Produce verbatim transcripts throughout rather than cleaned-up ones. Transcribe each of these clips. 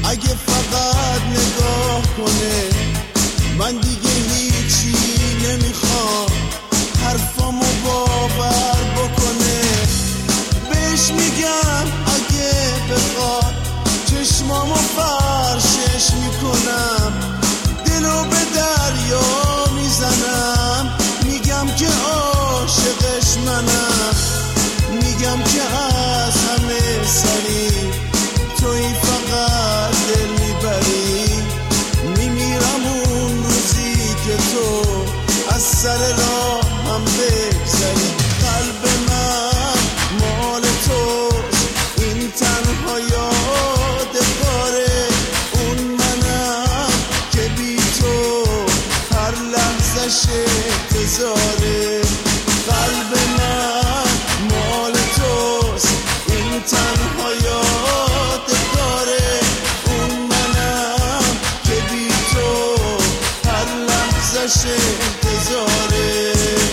اگه فقط نگاه کنه. من دیگه هیچی نمیخوام، حرفامو باور بکنه. بهش میگم اگه بخواد چشمامو فرشش میکنم، دلو به دریا میزنم. میگم که عاشقش منم، میگم که از همه سری توی فقط دل میبری. میمیرم اون روزی که تو از سر راه هم بگذری. قلب من مال توست، این تنها یادگاره. اون منم که بی تو هر لحظه‌ش انتظاره. قلب من مال توست، این تنها یادگاره. اون منم که بی تو هر لحظه‌ش انتظاره.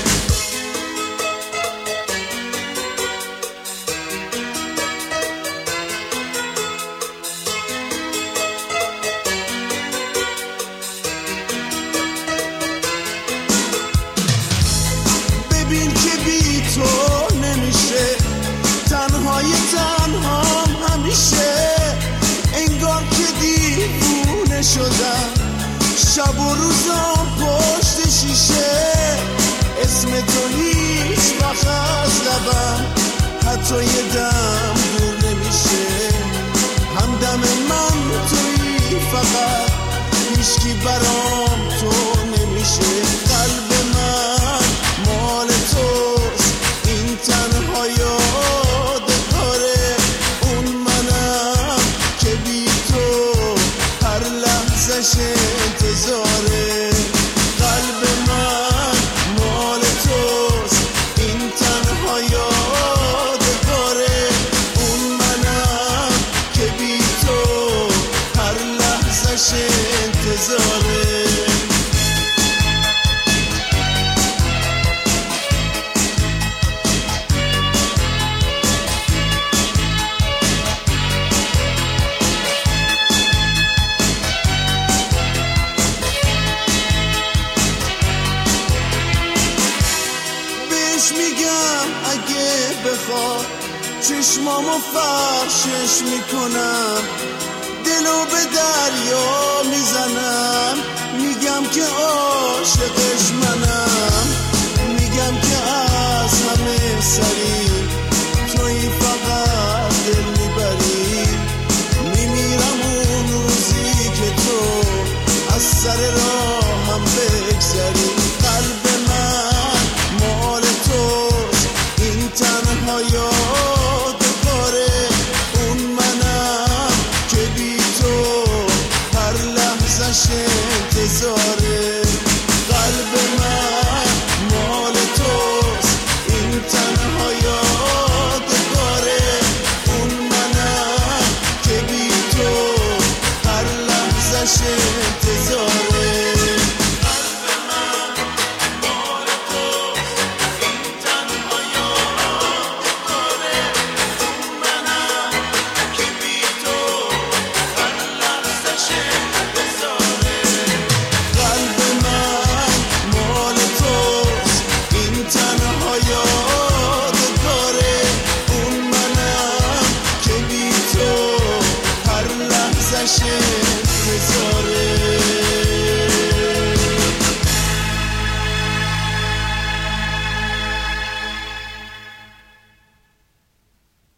ببین که بی تو نمیشه، تنهای تنهام همیشه. انگار که دیوونه شدم، شب و روزام پشت شیشه. اسم تو هیچ وقت از لبم حتی یه دم دور نمیشه. همدم من تویی فقط، هیچکی برام تو نمیشه. قلب من مال توست، این تنها یادگاره. اون منم که بی تو هر لحظه‌ش انتظاره. قلب من مال توست، این تنها یادگاره. اون منم که بی تو هر لحظه‌ش انتظاره. بهش میگم اگه بخواد چشمامو فرشش میکنم، دلو به دریا میزنم. میگم که عاشقش منم، میگم که از همه سری توی فقط دل میبری. میمیرم اون روزی که تو از سر راه هم بگذری. قلب من مال توست، این تنها یادگاره. اون منم که بی تو هر لحظه‌ش انتظاره. قلب من مال توست، این تنها یادگاره. اون منم که بی تو هر لحظه‌ش انتظاره. Shit,